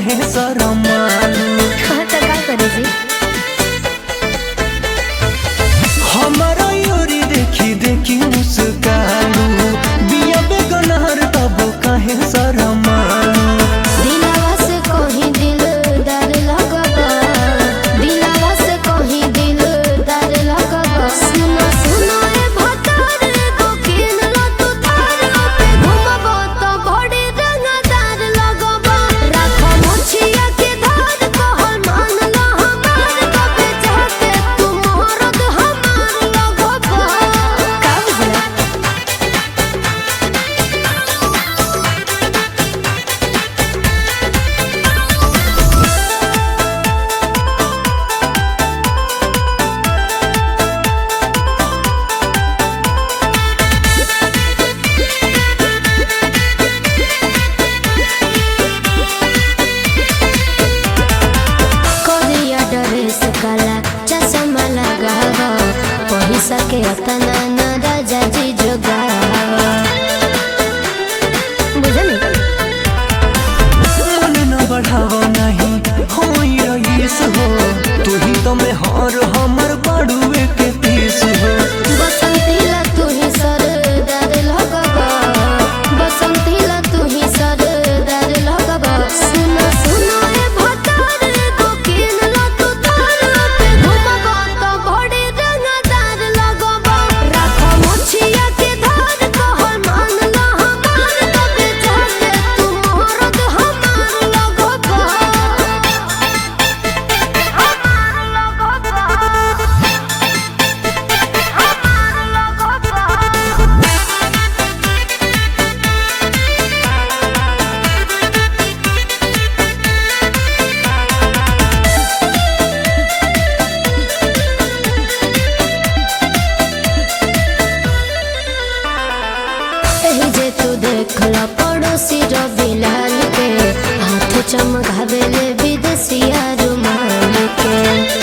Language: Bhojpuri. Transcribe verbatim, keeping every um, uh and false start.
काहे शरमालू। हाँ तो का करे जी? हमारा योरी देखी देखी मुस्कालू, बिया बेगनहर तब काहे शरमालू। दिलवा से कोही दिलदार लगबा, दिलवा से कोही दिलदार लगबा। सुनो सुनो रे भतार को किन लो तू थार पे घुमबो तो बड़ी रंगदार लगबा। राखो मुछिया के धार को हल मान लो हमार कबे चाहते तू मोहरत हमार लगबा। का बुझला? करिया ड्रेस काला चश्मा लगावा, पैसा के अतना न राजा जी जोगावा। बुझली? मन न बढ़ावा नहीं होई रईस हो, तू ही तो में हर हमर बाड़ुए के पीस हो। बसंतीला तू ही सरदार लगबा, बसंतीला तू ही सरदार लगबा। सुनो सुनो रे भतार को किन लो तू थार पे घुमबो तो बड़ी रंगदार लगबा। राखो मुछिया के धार को हल मान लो हमार कबे चाहते तू मोहरत हमार लगबा। हमार लगबा, एही जे तू देखला पड़ोसी रवि लाल के, हाथ चमकावे ले विदेशिया रुमाल के।